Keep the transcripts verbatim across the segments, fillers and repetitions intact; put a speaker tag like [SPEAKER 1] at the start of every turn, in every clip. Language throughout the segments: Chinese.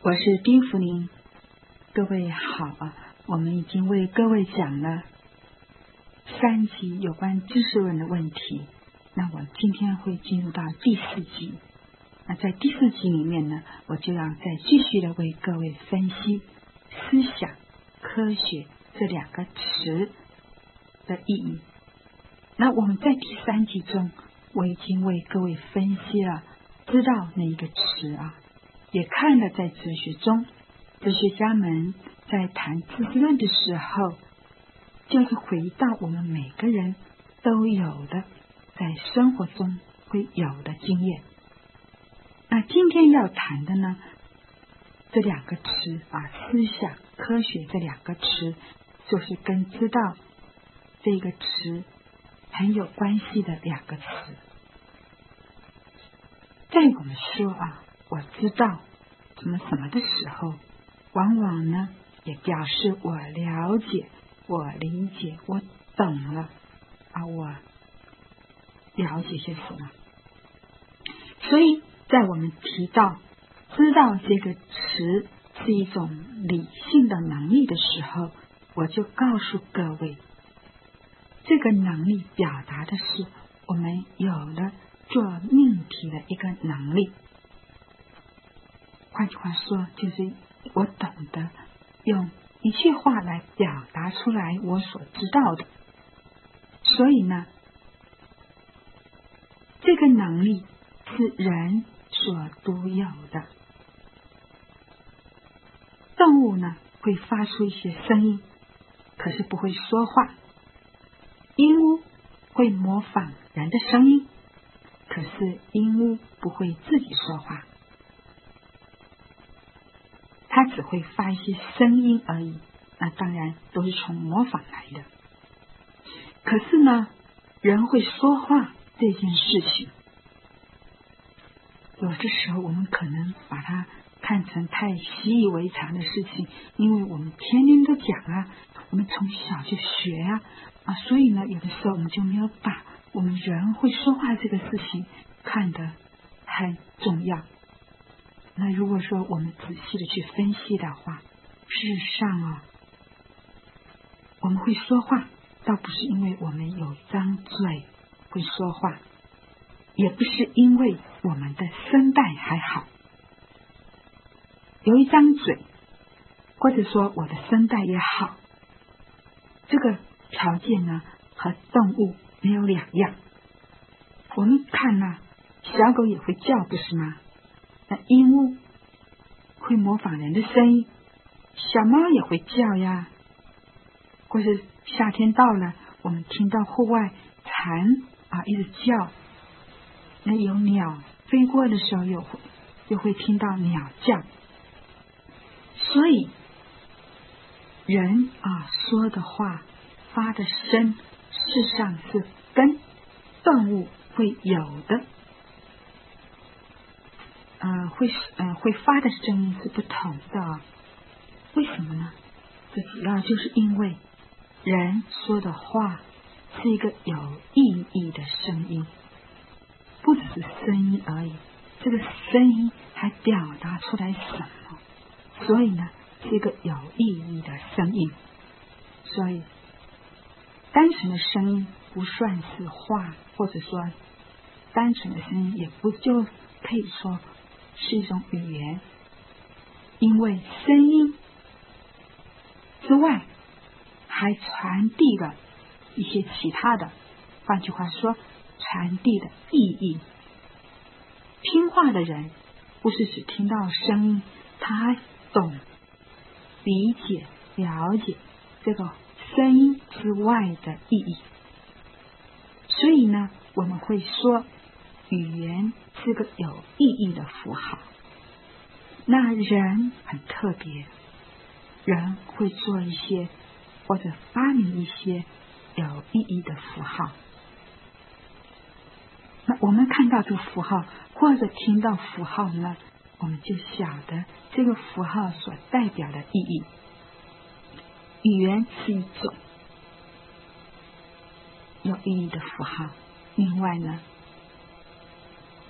[SPEAKER 1] 我是丁福林，各位好啊！我们已经为各位讲了三集有关知识论的问题，那我今天会进入到第四集。那在第四集里面呢，我就要再继续的为各位分析思想、科学这两个词的意义。那我们在第三集中，我已经为各位分析了，知道那一个词啊，也看了在哲学中，哲学家们在谈知识论的时候，就是回到我们每个人都有的在生活中会有的经验。那今天要谈的呢，这两个词啊，思想、科学这两个词，就是跟知道这个词很有关系的两个词。在我们说啊，我知道什么什么的时候，往往呢也表示我了解、我理解、我懂了啊，我了解些什么。所以在我们提到知道这个词是一种理性的能力的时候，我就告诉各位，这个能力表达的是我们有了做命题的一个能力。换句话说，就是我懂得用一句话来表达出来我所知道的。所以呢，这个能力是人所独有的。动物呢会发出一些声音，可是不会说话。鹦鹉会模仿人的声音，可是鹦鹉不会自己说话，它只会发一些声音而已，那当然都是从模仿来的。可是呢，人会说话这件事情，有的时候我们可能把它看成太习以为常的事情，因为我们天天都讲啊，我们从小就学啊，啊，所以呢，有的时候我们就没有把我们人会说话这个事情看得很重要。那如果说我们仔细的去分析的话，事实上啊，我们会说话，倒不是因为我们有张嘴会说话，也不是因为我们的声带还好。有一张嘴，或者说我的声带也好，这个条件呢和动物没有两样。我们看啊，小狗也会叫，不是吗？那鹦鹉会模仿人的声音，小猫也会叫呀。或是夏天到了，我们听到户外蝉啊一直叫，那有鸟飞过的时候，又会又会听到鸟叫。所以人啊说的话、发的声，事实上是跟动物会有的，呃，会呃会发的声音是不同的。为什么呢？这主要就是因为人说的话是一个有意义的声音，不只是声音而已，这个声音还表达出来什么？所以呢，是一个有意义的声音。所以单纯的声音不算是话，或者说单纯的声音也不就可以说是一种语言，因为声音之外还传递了一些其他的，换句话说，传递的意义。听话的人不是只听到声音，他还懂、理解、了解这个声音之外的意义。所以呢，我们会说语言是个有意义的符号。那人很特别，人会做一些或者发明一些有意义的符号。那我们看到这个符号或者听到符号呢，我们就晓得这个符号所代表的意义。语言是一种有意义的符号，另外呢，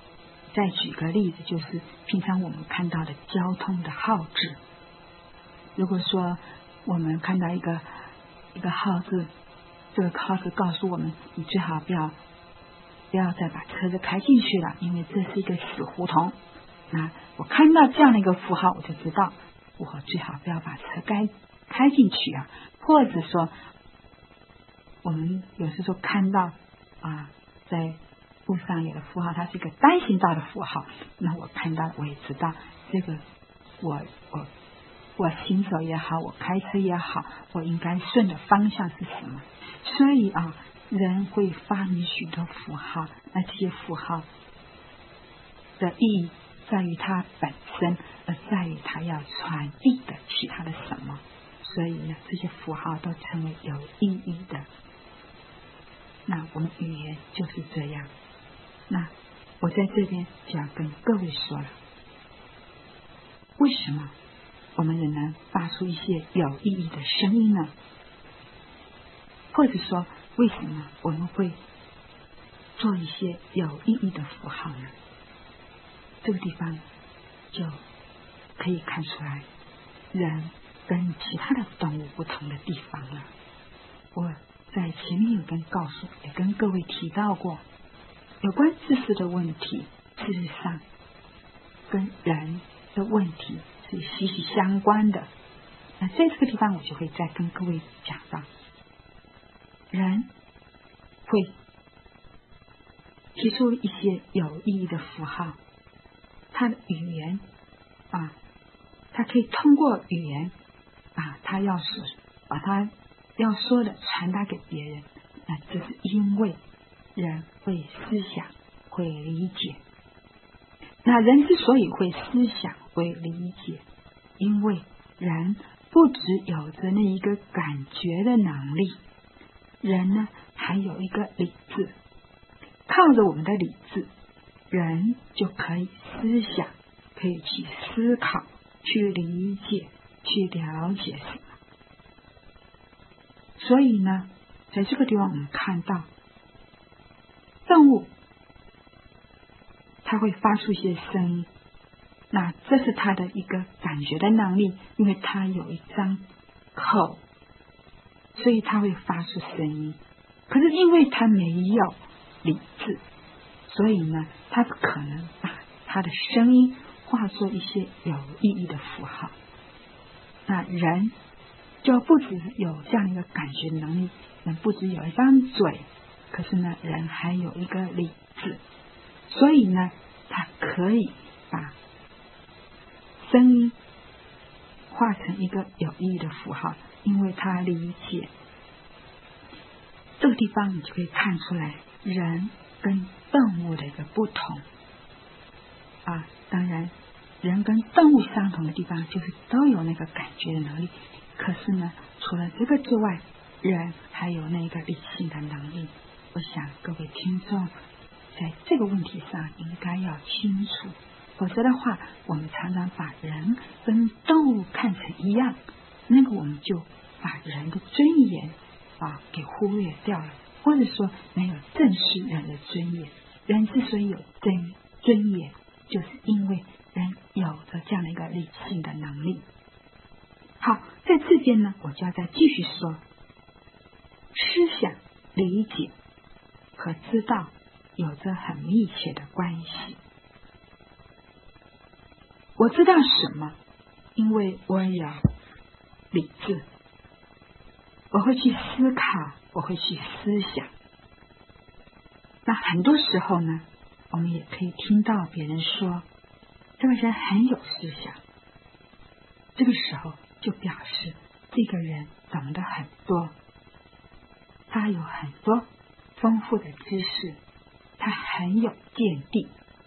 [SPEAKER 1] 再举个例子，就是平常我们看到的交通的号志。如果说我们看到一个一个号字，这个号字告诉我们，你最好不要不要再把车子开进去了，因为这是一个死胡同。那我看到这样的一个符号，我就知道我最好不要把车开开进去啊。或者说，我们有时候看到啊，在路上有的符号，它是一个单行道的符号，那我看到我也知道这个我我我行走也好，我开车也好，我应该顺的方向是什么。所以啊，人会发明许多符号，那这些符号的意义在于它本身，而在于它要传递的其他的什么。所以呢，这些符号都成为有意义的。那我们语言就是这样。那我在这边就要跟各位说了，为什么我们仍然发出一些有意义的声音呢？或者说，为什么我们会做一些有意义的符号呢？这个地方就可以看出来人跟其他的动物不同的地方了。我在前面有跟告诉，也跟各位提到过，有关知识的问题，事实上跟人的问题是息息相关的。那在这个地方，我就会再跟各位讲到，人会提出一些有意义的符号，他的语言啊，他可以通过语言把他要说把他要说的传达给别人。那这是因为人会思想，会理解。那人之所以会思想，会理解，因为人不只有着那一个感觉的能力，人呢还有一个理智。靠着我们的理智，人就可以思想，可以去思考，去理解，去了解什么。所以呢，在这个地方我们看到动物它会发出一些声音，那这是它的一个感觉的能力，因为它有一张口，所以它会发出声音。可是因为它没有理智，所以呢，它不可能把它的声音化作一些有意义的符号。那人就不只有这样一个感觉能力，人不只有一张嘴，可是呢，人还有一个理智，所以呢，他可以把声音化成一个有意义的符号，因为他理解。这个地方你就可以看出来人跟动物的一个不同啊。当然人跟动物相同的地方就是都有那个感觉的能力，可是呢，除了这个之外，人还有那个理性的能力。我想各位听众在这个问题上应该要清楚，否则的话，我们常常把人跟动物看成一样，那个我们就把人的尊严啊给忽略掉了，或者说没有正视人的尊严。人之所以有尊尊严，就是因为人有着这样的一个理性的能力。好，在这边呢，我就要再继续说，思想、理解和知道有着很密切的关系。我知道什么，因为我有理智，我会去思考，我会去思想。那很多时候呢，我们也可以听到别人说这个人很有思想，这个时候就表示这个人懂得很多，他有很多丰富的知识，他很有见地。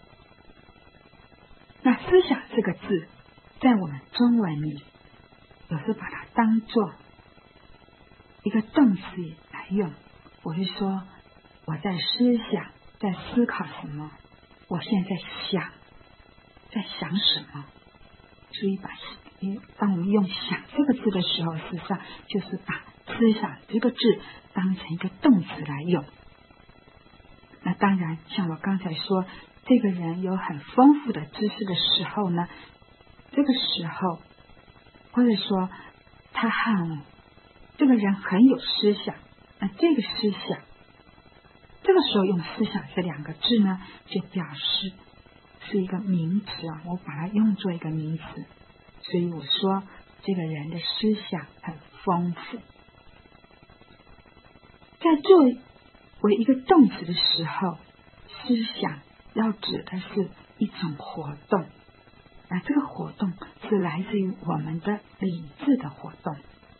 [SPEAKER 1] 那思想这个字在我们中文里有时把它当作一个动词来用，我是说我在思想，在思考什么，我现在想在想什么。所以把当我们用想这个字的时候，事实上就是把思想这个字当成一个动词来用。那当然像我刚才说， 这个人有很丰富的知识的时候呢，这个时候或者说他很这个人很有思想，那这个思想这个时候用思想这两个字呢，就表示是一个名词啊，我把它用作一个名词，所以我说这个人的思想很丰富。在作为一个动词的时候，思想要指的是一种活动，那这个活动是来自于我们的理智的活动。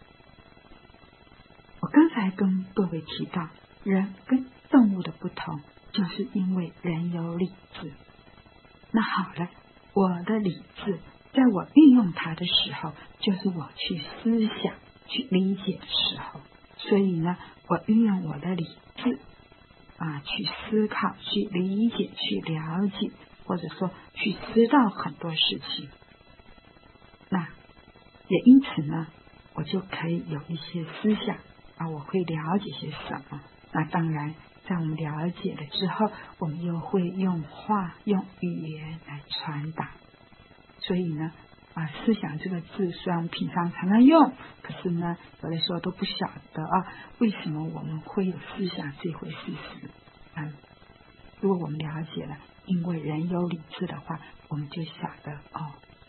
[SPEAKER 1] 我刚才跟各位提到，人跟动物的不同，就是因为人有理智。那好了，我的理智在我运用它的时候，就是我去思想去理解的时候，所以呢，我运用我的理智啊，去思考去理解去了解，或者说去知道很多事情。那也因此呢，我就可以有一些思想啊，我会了解些什么。那当然在我们了解了之后，我们又会用话用语言来传达。所以呢啊，思想这个字虽然我们平常常常用，可是呢有的时候都不晓得啊，为什么我们会有思想这回事时啊，如果我们了解了，因为人有理智的话，我们就晓得哦，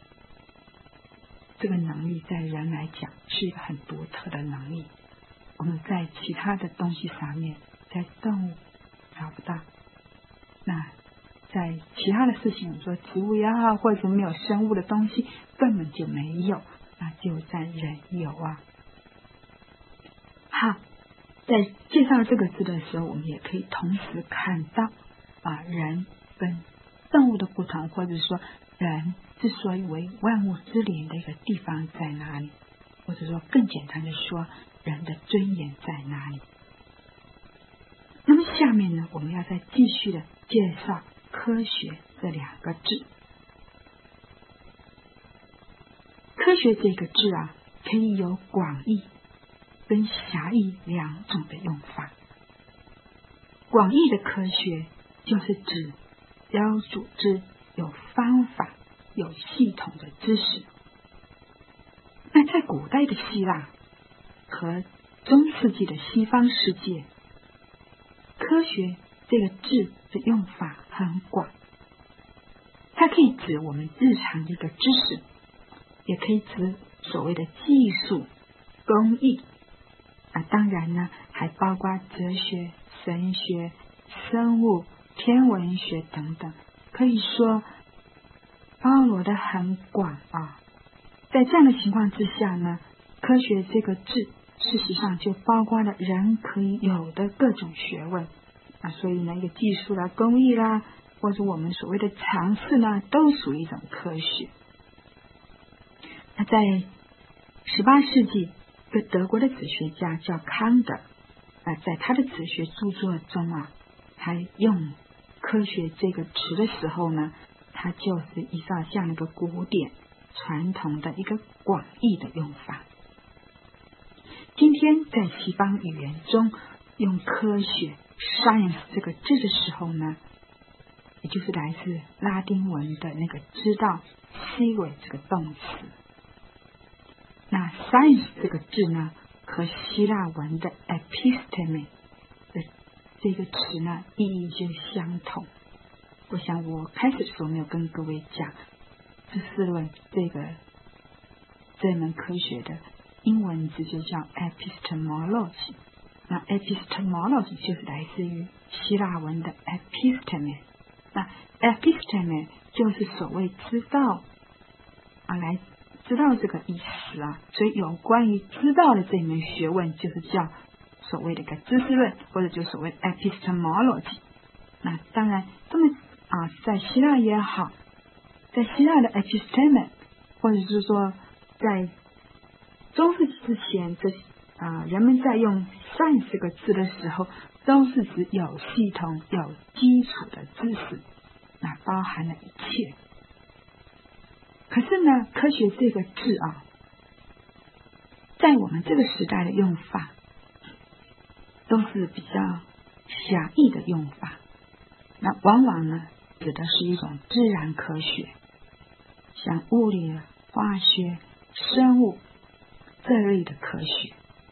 [SPEAKER 1] 这个能力在人来讲是一个很独特的能力，我们在其他的东西上面，在动物找不到，那在其他的事情，说植物也好，或者没有生物的东西根本就没有，那就在人有啊。好，在介绍这个字的时候，我们也可以同时看到啊，人跟动物的不同，或者说人之所以为万物之灵的一个地方在哪里，或者说更简单的说，人的尊严在哪里。那么下面呢，我们要再继续的介绍科学这两个字。科学这个字啊，可以有广义跟狭义两种的用法。广义的科学就是指有组织、有方法、有系统的知识。那在古代的希腊和中世纪的西方世界，科学这个字的用法很广，它可以指我们日常的一个知识，也可以指所谓的技术、工艺啊，当然呢，还包括哲学、神学、生物、天文学等等，可以说包罗的很广啊。在这样的情况之下呢，科学这个字事实上就包括了人可以有的各种学问啊，所以呢，一个技术啦、工艺啦，或者我们所谓的常识呢，都属于一种科学。那在十八世纪，一个德国的哲学家叫康德啊，在他的哲学著作中啊，他用科学这个词的时候呢，他就是依照这样一个古典传统的一个广义的用法。今天在西方语言中用科学 science 这个字的时候呢，也就是来自拉丁文的那个知道 see 这个动词。那 science 这个字呢，和希腊文的 episteme 的这个词呢，意义就相同。我想我开始的时候没有跟各位讲知识论这个这门科学的英文字就叫 epistemology。 那 epistemology 就是来自于希腊文的 episteme。 那 episteme 就是所谓知道啊，来知道这个意思啊，所以有关于知道的这门学问就是叫所谓的一个知识论，或者就所谓 epistemology。 那当然这么啊，在希腊也好，在希腊的 episteme 或者是说在中世纪之前，这啊人们在用 science 这个字的时候，都是指有系统有基础的知识，那包含了一切。可是呢，科学这个字啊，在我们这个时代的用法都是比较狭义的用法，那往往呢指的是一种自然科学，像物理、化学、生物这类的科学。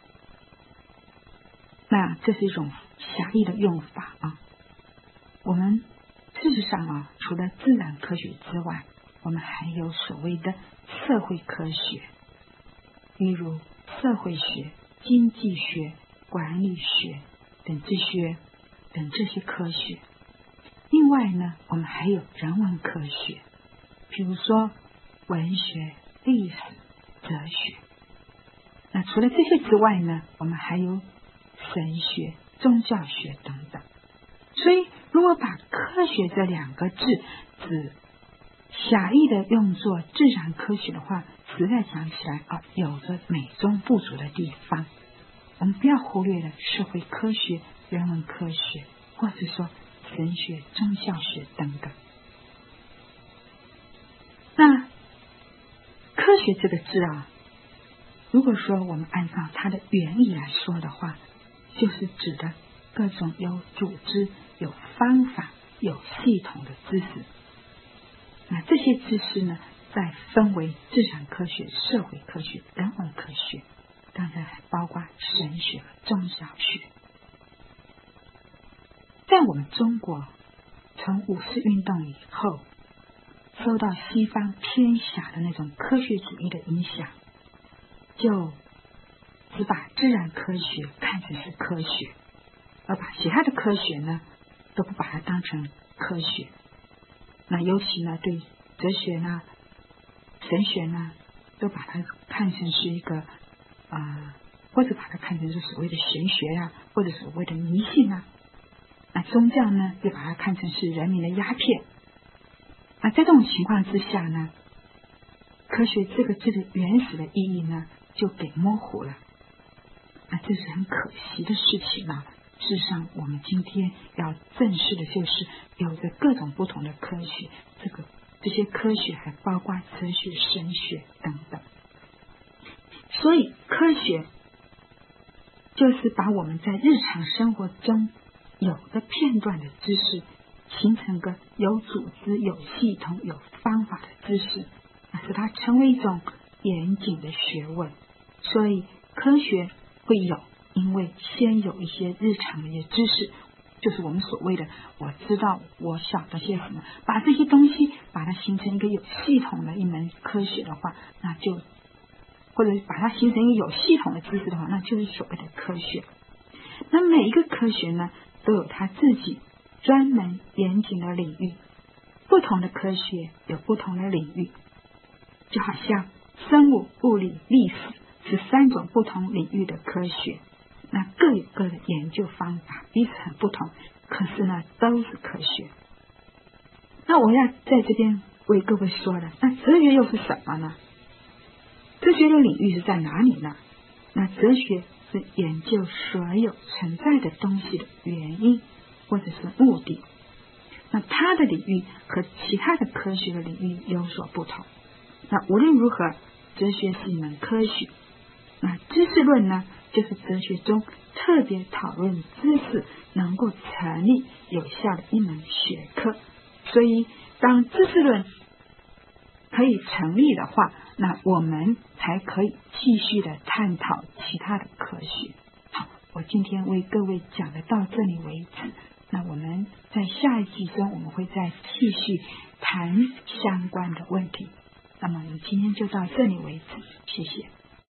[SPEAKER 1] 那这是一种狭义的用法啊。我们事实上啊，除了自然科学之外，我们还有所谓的社会科学，例如社会学、经济学、管理学等这些等这些科学。另外呢，我们还有人文科学，比如说文学、历史、哲学。那除了这些之外呢，我们还有神学、宗教学等等。所以如果把科学这两个字只狭义的用作自然科学的话，实在讲起来啊，有着美中不足的地方。我们不要忽略了社会科学、人文科学，或者说神学、宗教学等等。那科学这个字啊，如果说我们按照它的原理来说的话，就是指的各种有组织、有方法、有系统的知识。那这些知识呢，再分为自然科学、社会科学、人文科学，当然还包括神学和宗教学。在我们中国，从五四运动以后，受到西方偏狭的那种科学主义的影响，就只把自然科学看成是科学，而把其他的科学呢都不把它当成科学。那尤其呢，对哲学呢、神学呢，都把它看成是一个啊、呃，或者把它看成是所谓的玄学呀、啊，或者所谓的迷信啊。那宗教呢，又把它看成是人民的鸦片。那在这种情况之下呢，科学这个字的原始的意义呢，就给模糊了。那这是很可惜的事情啊。事实上，我们今天要正视的就是有着各种不同的科学，这个这些科学还包括哲学、神学等等。所以，科学就是把我们在日常生活中有的片段的知识，形成个有组织、有系统、有方法的知识，使它成为一种严谨的学问。所以，科学会有。因为先有一些日常的一些知识，就是我们所谓的我知道我晓得些什么，把这些东西把它形成一个有系统的一门科学的话，那就或者把它形成一个有系统的知识的话，那就是所谓的科学。那每一个科学呢，都有它自己专门严谨的领域，不同的科学有不同的领域，就好像生物、物理、历史是三种不同领域的科学。那各有各的研究方法，彼此很不同，可是呢，都是科学。那我要在这边为各位说了，那哲学又是什么呢？哲学的领域是在哪里呢？那哲学是研究所有存在的东西的原因或者是目的。那它的领域和其他的科学的领域有所不同。那无论如何，哲学是一门科学。那知识论呢，就是哲学中特别讨论知识能够成立有效的一门学科。所以当知识论可以成立的话，那我们才可以继续的探讨其他的科学。好，我今天为各位讲的到这里为止。那我们在下一集中我们会再继续谈相关的问题。那么我们今天就到这里为止，谢谢。